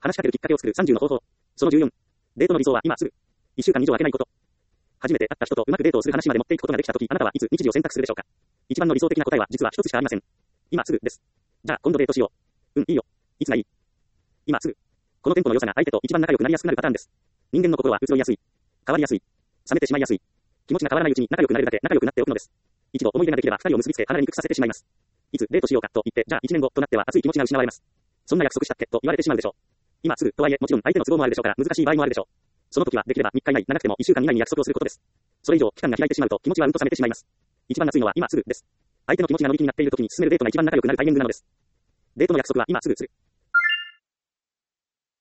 話しかけるきっかけを作る30の方法。その14。デートの理想は今すぐ。1週間以上空けないこと。初めて会った人とうまくデートをする話まで持っていくことができたとき、あなたはいつ日時を選択するでしょうか。一番の理想的な答えは実は一つしかありません。今すぐです。じゃあ今度デートしよう。いいよ。いつがいい？今すぐ。このテンポの良さが相手と一番仲良くなりやすくなるパターンです。人間の心は移ろいやすい。変わりやすい。冷めてしまいやすい。気持ちが変わらないうちに仲良くなれるだけ仲良くなっておくのです。一度思い出ができれば二人を結びつけ離れにくくさせてしまいます。いつデートしようかと言って、じゃあ1年後となっては熱い気持ちが失われます。そんな約束したっけと言われてしまうでしょう。今すぐとはいえもちろん相手の都合もあるでしょうから難しい場合もあるでしょう。その時はできれば3日以内、長くても1週間以内に約束をすることです。それ以上期間が開いてしまうと気持ちは冷めてしまいます。一番熱いのは今すぐです。相手の気持ちが乗り気になっている時に進めるデートが一番仲良くなるタイミングなのです。デートの約束は今すぐする。